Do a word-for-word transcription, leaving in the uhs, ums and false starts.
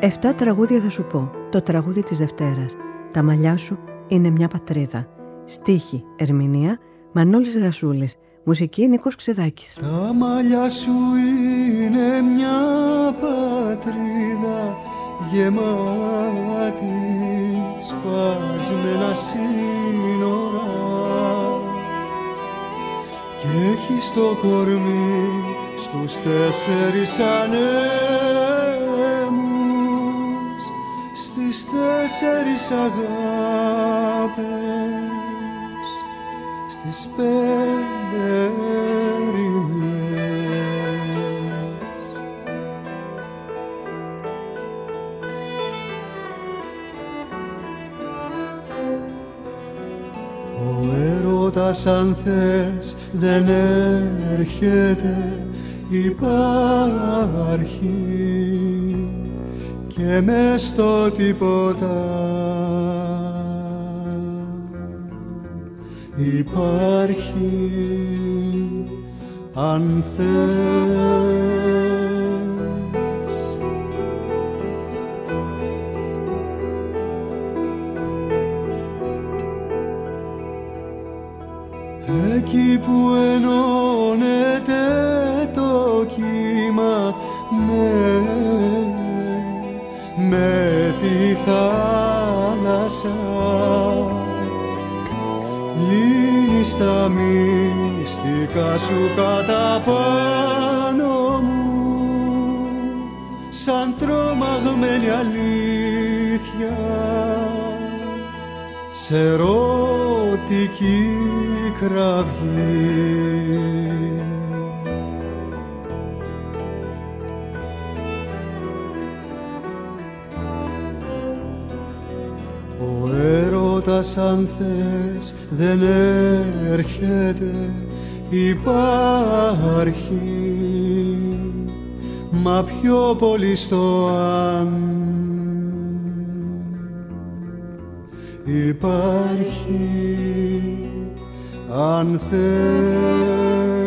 Εφτά τραγούδια θα σου πω. Το τραγούδι της Δευτέρας. Τα μαλλιά σου είναι μια πατρίδα. Στίχη, ερμηνεία, Μανώλης Ρασούλης. Μουσική, Νίκος Ξεδάκης. Τα μαλλιά σου είναι μια πατρίδα γεμάτη σπασμένα σύνορα και έχει στο κορμί στους τέσσερις ανέμους, στις τέσσερις αγάπες, στις πέντε ερημιές. Ο έρωτας αν θες δεν έρχεται, υπάρχει και μες στο τίποτα υπάρχει αν θες. Εκεί που ενώνεται το κύμα με, με τη θάλασσα, λύνεις τα μυστικά σου κατά πάνω μου, σαν τρομαγμένη αλήθεια, σε ερωτική κραυγή. Ο έρωτας αν θες δεν έρχεται, υπάρχει, μα πιο πολύ στο αν υπάρχει αν θες.